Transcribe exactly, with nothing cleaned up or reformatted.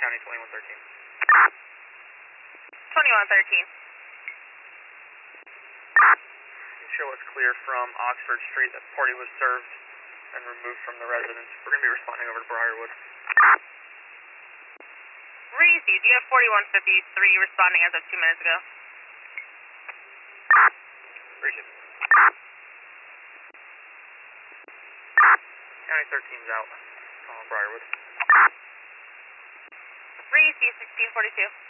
County twenty-one thirteen. twenty-one thirteen. Show us clear from Oxford Street. That party was served and removed from the residence. We're going to be responding over to Briarwood. Reese, you have forty-one fifty-three responding as of two minutes ago. Reese. County thirteen's out. Calling Briarwood. Reese, sixteen forty-two.